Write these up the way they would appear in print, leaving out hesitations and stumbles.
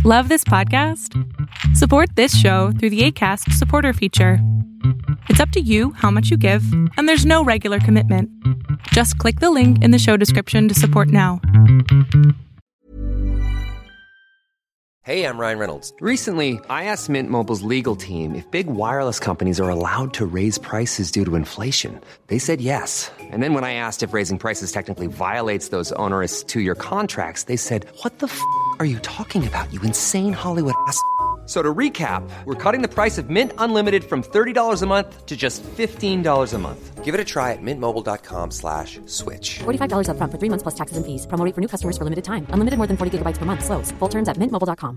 Love this podcast? Support this show through the Acast supporter feature. It's up to you how much you give, and there's no regular commitment. Just click the link in the show description to support now. Hey, I'm Ryan Reynolds. Recently, I asked Mint Mobile's legal team if big wireless companies are allowed to raise prices due to inflation. They said yes. And then when I asked if raising prices technically violates those onerous two-year contracts, they said, "What the f*** are you talking about, you insane Hollywood ass?" So to recap, we're cutting the price of Mint Unlimited from $30 a month to just $15 a month. Give it a try at mintmobile.com/switch. $45 up front for 3 months plus taxes and fees. Promo rate for new customers for limited time. Unlimited more than 40 gigabytes per month. Slows full terms at mintmobile.com.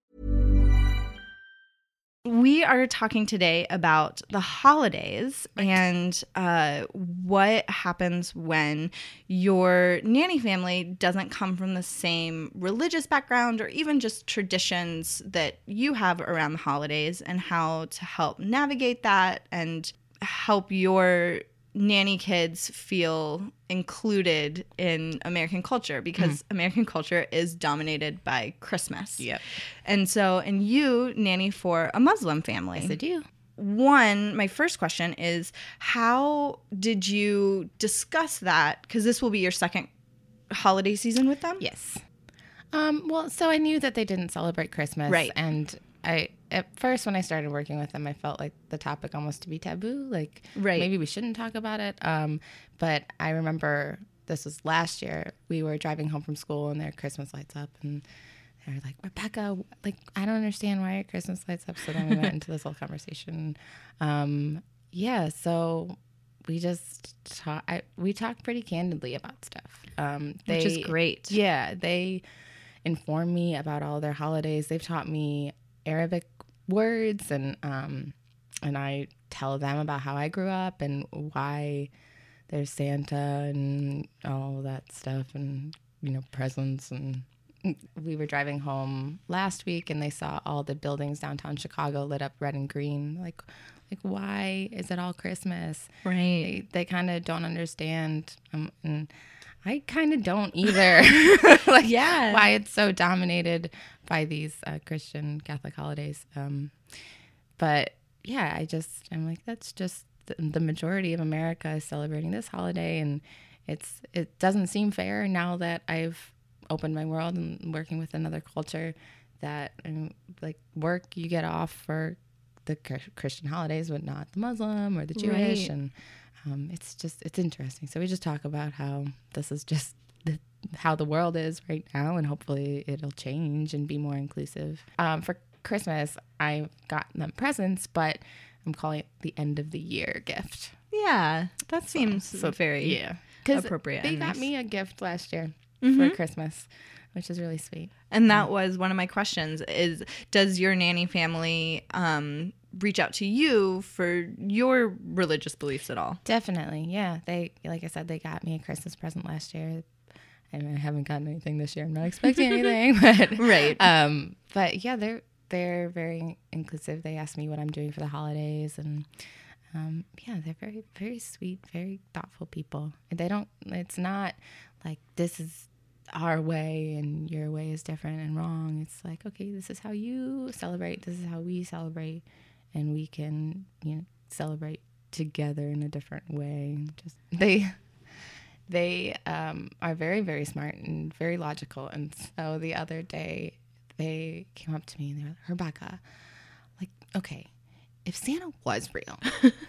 We are talking today about the holidays and what happens when your nanny family doesn't come from the same religious background or even just traditions that you have around the holidays, and how to help navigate that and help your nanny kids feel included in American culture, because American culture is dominated by Christmas. Yep. And you nanny for a Muslim family. Yes, I do. My first question is, how did you discuss that? Because this will be your second holiday season with them? Yes. So I knew that they didn't celebrate Christmas. Right. And at first, when I started working with them, I felt like the topic almost to be taboo. Like, right. Maybe we shouldn't talk about it. But I remember this was last year. We were driving home from school and their Christmas lights up. And they were like, "Rebecca, like, I don't understand why your Christmas lights up." So then we went into this whole conversation. So we just we talked pretty candidly about stuff. Which is great. Yeah, they inform me about all their holidays. They've taught me Arabic words, and I tell them about how I grew up and why there's Santa and all that stuff, and presents. And we were driving home last week, and they saw all the buildings downtown Chicago lit up red and green. Like why is it all Christmas? Right. They kind of don't understand, and I kind of don't either. Why it's so dominated by these Christian Catholic holidays. But yeah, I'm like, that's just the majority of America is celebrating this holiday, and it doesn't seem fair now that I've opened my world and working with another culture that work, you get off for the Christian holidays, but not the Muslim or the Jewish. Right. And it's interesting. So we just talk about how this is just how the world is right now, and hopefully it'll change and be more inclusive. For Christmas, I got them presents, but I'm calling it the end of the year gift. Yeah, that seems very appropriate. They got me a gift last year for Christmas, which is really sweet. And that was one of my questions: is does your nanny family reach out to you for your religious beliefs at all? Definitely, yeah. They, like I said, they got me a Christmas present last year. I haven't gotten anything this year. I'm not expecting anything, but right. But yeah, they're very inclusive. They ask me what I'm doing for the holidays, and they're very, very sweet, very thoughtful people. And it's not like this is our way and your way is different and wrong. It's like, okay, this is how you celebrate. This is how we celebrate, and we can celebrate together in a different way. They are very, very smart and very logical. And so the other day they came up to me and they were like, "Rebecca, like, okay, if Santa was real,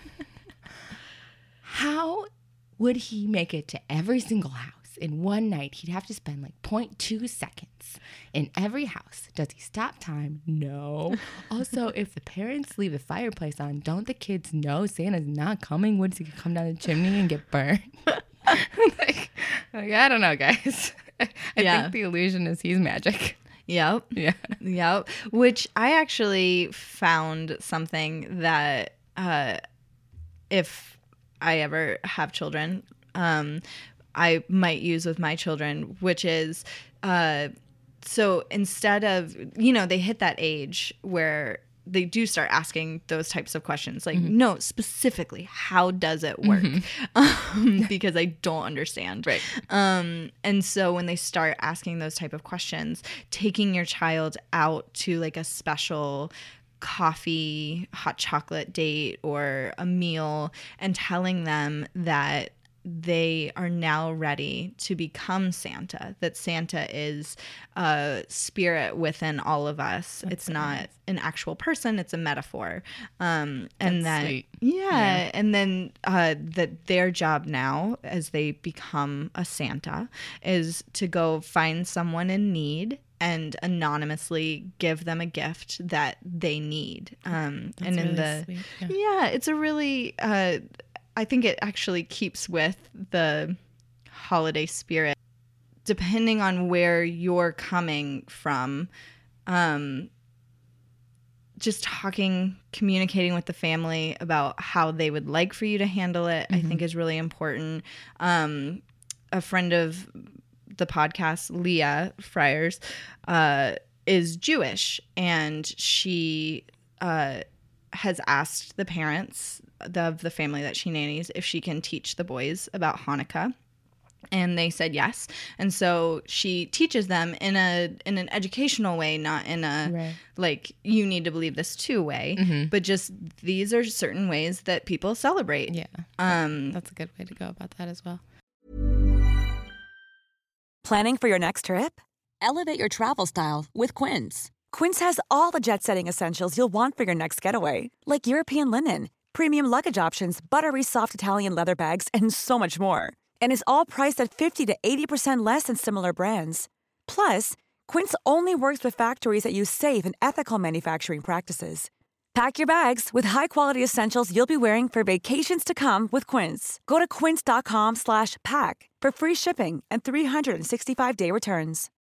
how would he make it to every single house in one night? He'd have to spend like 0.2 seconds in every house. Does he stop time? No. Also, if the parents leave the fireplace on, don't the kids know Santa's not coming? Would he come down the chimney and get burned?" like, I don't know, guys. I think the illusion is he's magic. Yep. Yeah. Yep. Which I actually found something that if I ever have children, I might use with my children, which is so instead of, they hit that age where they do start asking those types of questions. Like, no, specifically, how does it work? Because I don't understand. Right. And so when they start asking those type of questions, taking your child out to like a special coffee, hot chocolate date or a meal and telling them that they are now ready to become Santa, that Santa is a spirit within all of us. That's it's not an actual person, it's a metaphor. And that, sweet. Yeah. And then that their job now as they become a Santa is to go find someone in need and anonymously give them a gift that they need. And in really the, sweet. yeah, it's a really, I think it actually keeps with the holiday spirit. Depending on where you're coming from, just communicating with the family about how they would like for you to handle it, I think is really important. A friend of the podcast, Leah Friars, is Jewish, and she has asked the parents of the family that she nannies if she can teach the boys about Hanukkah. And they said yes. And so she teaches them in an educational way, not in a like, you need to believe this too way, but just these are certain ways that people celebrate. Yeah. That's a good way to go about that as well. Planning for your next trip? Elevate your travel style with Quince. Quince has all the jet-setting essentials you'll want for your next getaway, like European linen, premium luggage options, buttery soft Italian leather bags, and so much more. And is all priced at 50 to 80% less than similar brands. Plus, Quince only works with factories that use safe and ethical manufacturing practices. Pack your bags with high-quality essentials you'll be wearing for vacations to come with Quince. Go to quince.com/pack for free shipping and 365-day returns.